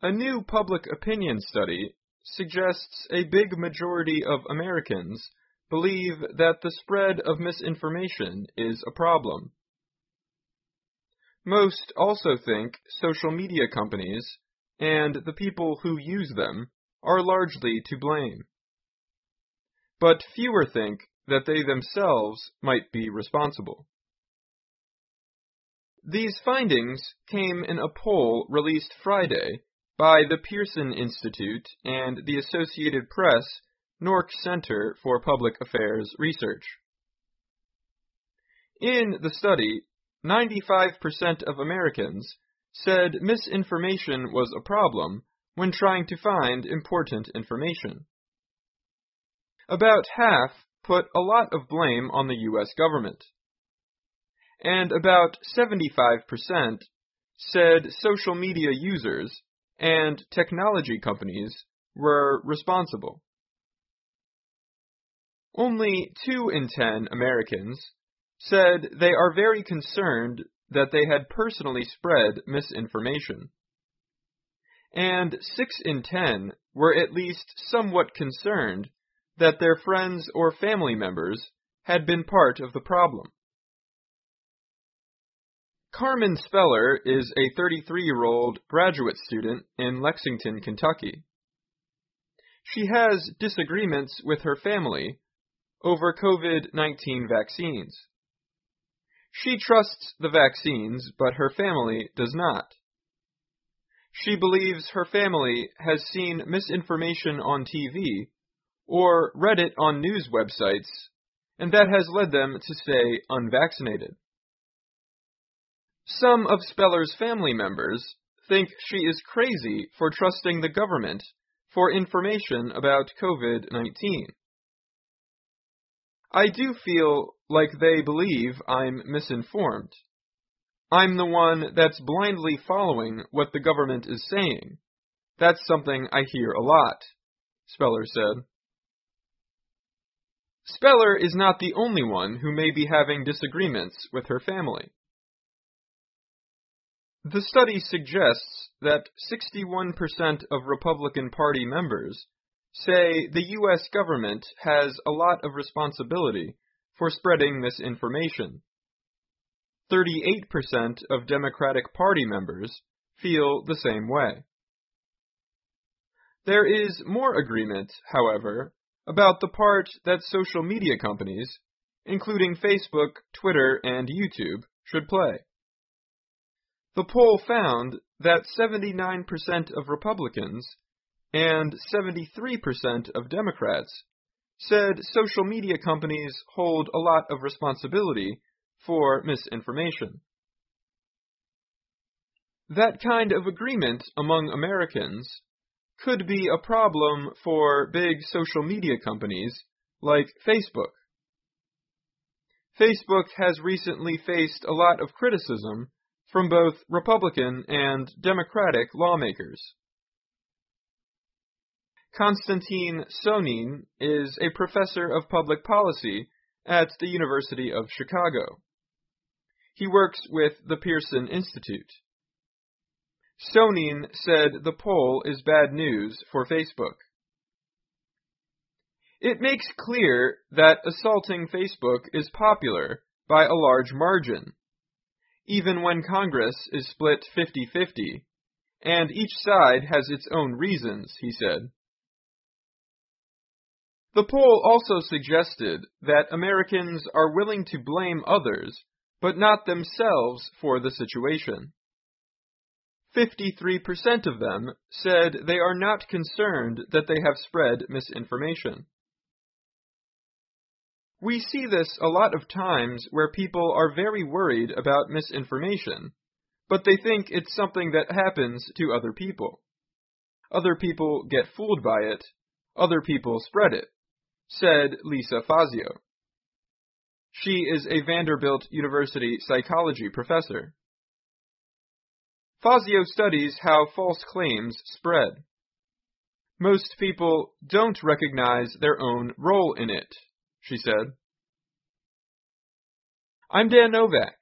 A new public opinion study suggests a big majority of Americans believe that the spread of misinformation is a problem. Most also think social media companies and the people who use them are largely to blame. But fewer think that they themselves might be responsible. These findings came in a poll released Friday by the Pearson Institute and the Associated Press NORC Center for Public Affairs Research. In the study, 95% of Americans said misinformation was a problem when trying to find important information. About half put a lot of blame on the U.S. government. And about 75% said social media users and technology companies were responsible. Only 2 in 10 Americans said they are very concerned that they had personally spread misinformation. And 6 in 10 were at least somewhat concerned that their friends or family members had been part of the problem. Carmen Speller is a 33-year-old graduate student in Lexington, Kentucky. She has disagreements with her family over COVID-19 vaccines. She trusts the vaccines, but her family does not. She believes her family has seen misinformation on TV or read it on news websites, and that has led them to stay unvaccinated. Some of Speller's family members think she is crazy for trusting the government for information about COVID-19. I do feel like they believe I'm misinformed. I'm the one that's blindly following what the government is saying. That's something I hear a lot, Speller said. Speller is not the only one who may be having disagreements with her family. The study suggests that 61% of Republican Party members say the U.S. government has a lot of responsibility for spreading misinformation. 38% of Democratic Party members feel the same way. There is more agreement, however, about the part that social media companies, including Facebook, Twitter, and YouTube, should play. The poll found that 79% of Republicans and 73% of Democrats said social media companies hold a lot of responsibility for misinformation. That kind of agreement among Americans could be a problem for big social media companies like Facebook. Facebook has recently faced a lot of criticism from both Republican and Democratic lawmakers. Konstantin Sonin is a professor of public policy at the University of Chicago. He works with the Pearson Institute. Sonin said the poll is bad news for Facebook. It makes clear that assaulting Facebook is popular by a large margin, even when Congress is split 50-50, and each side has its own reasons, he said. The poll also suggested that Americans are willing to blame others, but not themselves for the situation. 53% of them said they are not concerned that they have spread misinformation. We see this a lot of times where people are very worried about misinformation, but they think it's something that happens to other people. Other people get fooled by it, other people spread it, said Lisa Fazio. She is a Vanderbilt University psychology professor. Fazio studies how false claims spread. Most people don't recognize their own role in it, she said. I'm Dan Novak.